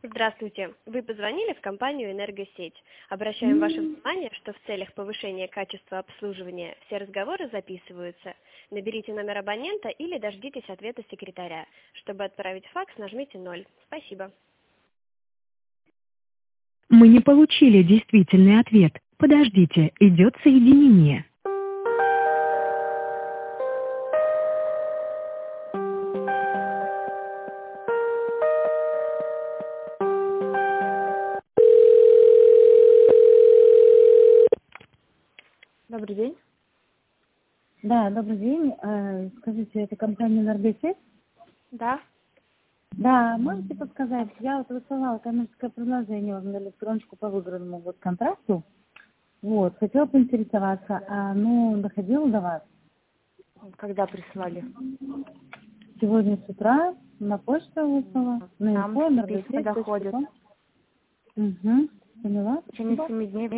Здравствуйте. Вы позвонили в компанию «Энергосеть». Обращаем ваше внимание, что в целях повышения качества обслуживания все разговоры записываются. Наберите номер абонента или дождитесь ответа секретаря. Чтобы отправить факс, нажмите 0. Спасибо. Мы не получили действительный ответ. Подождите, идет соединение. Добрый день. Да, добрый день. Скажите, это компания «Энергосеть»? Да. Да, можете подсказать? Я вот высылала коммерческое предложение вам на электроночку по выигранному контракту. Вот, хотела поинтересоваться, доходила до вас? Когда прислали? Сегодня с утра на почту высылала. Нам письма доходят. Угу, поняла. В течение 7 дней